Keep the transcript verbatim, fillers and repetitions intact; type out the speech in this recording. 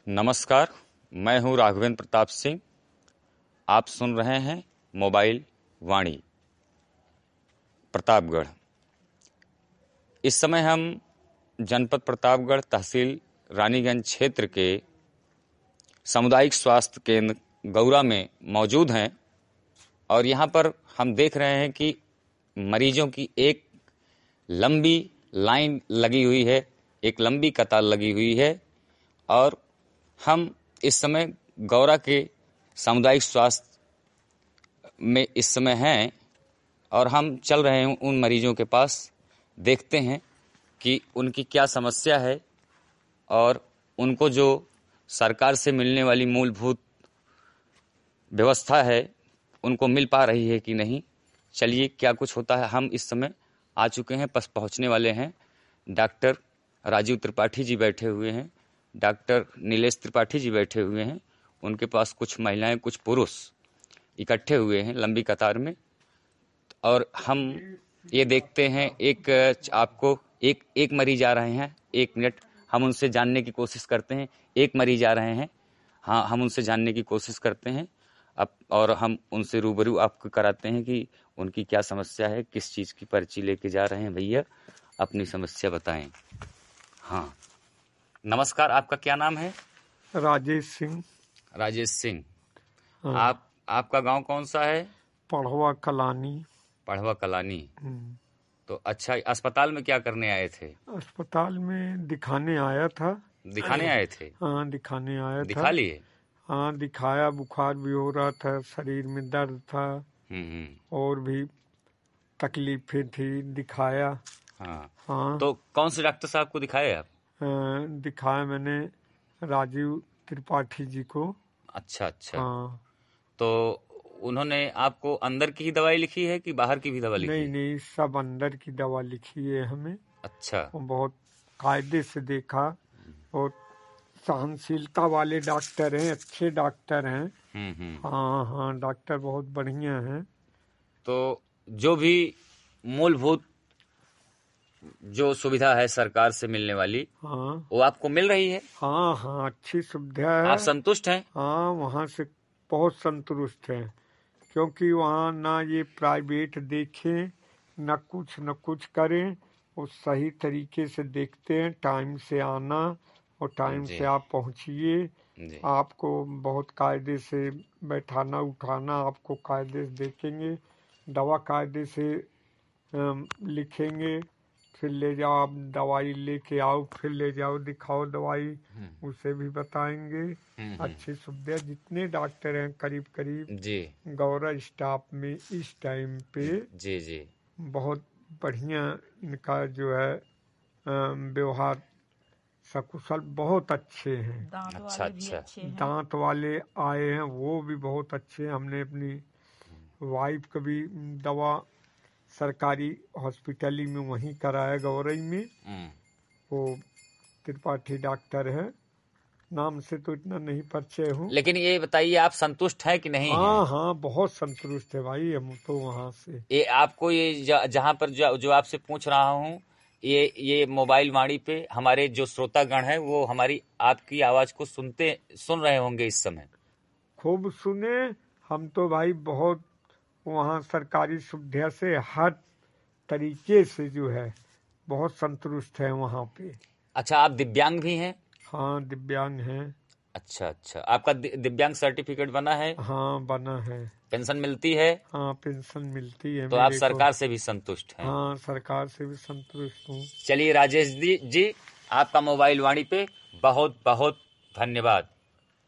नमस्कार, मैं हूं राघवेंद्र प्रताप सिंह। आप सुन रहे हैं मोबाइल वाणी प्रतापगढ़। इस समय हम जनपद प्रतापगढ़, तहसील रानीगंज क्षेत्र के सामुदायिक स्वास्थ्य केंद्र गौरा में मौजूद हैं और यहाँ पर हम देख रहे हैं कि मरीजों की एक लंबी लाइन लगी हुई है, एक लंबी कतार लगी हुई है और हम इस समय गौरा के सामुदायिक स्वास्थ्य में इस समय हैं और हम चल रहे हैं उन मरीजों के पास, देखते हैं कि उनकी क्या समस्या है और उनको जो सरकार से मिलने वाली मूलभूत व्यवस्था है उनको मिल पा रही है कि नहीं। चलिए क्या कुछ होता है। हम इस समय आ चुके हैं, बस पहुंचने वाले हैं। डॉक्टर राजीव त्रिपाठी जी बैठे हुए हैं, डॉक्टर नीलेश त्रिपाठी जी बैठे हुए हैं। उनके पास कुछ महिलाएं, कुछ पुरुष इकट्ठे हुए हैं लंबी कतार में और हम ये देखते हैं। एक आपको एक एक मरीज आ रहे हैं, एक मिनट हम उनसे जानने की कोशिश करते हैं। एक मरीज आ रहे हैं, हाँ हम उनसे जानने की कोशिश करते हैं अब और हम उनसे रूबरू आपको कराते हैं कि उनकी क्या समस्या है, किस चीज़ की पर्ची लेके जा रहे हैं। भैया अपनी समस्या बताएं। हाँ नमस्कार, आपका क्या नाम है? राजेश सिंह। राजेश सिंह। हाँ। आप आपका गांव कौन सा है? पढ़वा कलानी। पढ़वा कलानी। तो अच्छा, अस्पताल में क्या करने आए थे? अस्पताल में दिखाने आया था। दिखाने आए थे? हाँ दिखाने आया था। दिखा लिए? हाँ दिखाया, बुखार भी हो रहा था, शरीर में दर्द था और भी तकलीफें थी, दिखाया। हाँ हाँ। तो कौन से डॉक्टर साहब को दिखाए आप? दिखाया मैंने राजीव त्रिपाठी जी को। अच्छा अच्छा। हाँ। तो उन्होंने आपको अंदर की ही दवाई लिखी है कि बाहर की भी दवा लिखी? नहीं नहीं, सब अंदर की दवा लिखी है हमें। अच्छा। बहुत कायदे से देखा और सहनशीलता वाले डॉक्टर हैं, अच्छे डॉक्टर हैं। हाँ हाँ, डॉक्टर बहुत बढ़िया हैं। तो जो भी मूलभूत जो सुविधा है सरकार से मिलने वाली, हाँ वो आपको मिल रही है? हाँ हाँ, अच्छी सुविधा है। आप संतुष्ट हैं? हाँ, वहाँ से बहुत संतुष्ट हैं क्योंकि वहाँ ना ये प्राइवेट देखें, न कुछ न कुछ करें, वो सही तरीके से देखते हैं। टाइम से आना और टाइम से आप पहुँचिए। आपको बहुत कायदे से बैठाना उठाना, आपको कायदे से देखेंगे, दवा कायदे से लिखेंगे, फिर ले जाओ, आप दवाई लेके आओ, फिर ले जाओ दिखाओ दवाई, उसे भी बताएंगे। अच्छी सुविधा। जितने डॉक्टर हैं करीब करीब जी गौरा स्टाफ में इस टाइम पे जी जी बहुत बढ़िया इनका जो है व्यवहार सकुशल बहुत अच्छे हैं। अच्छा अच्छा। दांत वाले आए हैं वो भी बहुत अच्छे। हमने अपनी वाइफ का भी दवा सरकारी हॉस्पिटल में वहीं कराया, गौरई में। वो त्रिपाठी डॉक्टर है, नाम से तो इतना नहीं परिचय हूँ। लेकिन ये बताइए आप संतुष्ट हैं कि नहीं? हाँ है? हाँ, बहुत संतुष्ट है भाई हम तो वहाँ से। ये आपको ये जहाँ पर जो, जो आपसे पूछ रहा हूँ, ये ये मोबाइल वाणी पे हमारे जो श्रोतागण हैं वो हमारी आपकी आवाज को सुनते सुन रहे होंगे इस समय। खूब सुने। हम तो भाई बहुत वहाँ सरकारी सुविधा से हर तरीके से जो है बहुत संतुष्ट है वहाँ पे। अच्छा, आप दिव्यांग भी हैं? हाँ दिव्यांग हैं। अच्छा अच्छा। आपका दिव्यांग सर्टिफिकेट बना है? हाँ बना है। पेंशन मिलती है? हाँ पेंशन मिलती है। तो आप सरकार से भी संतुष्ट हैं? हाँ सरकार से भी संतुष्ट हूँ। चलिए राजेश जी, आपका मोबाइल वाणी पे बहुत बहुत धन्यवाद।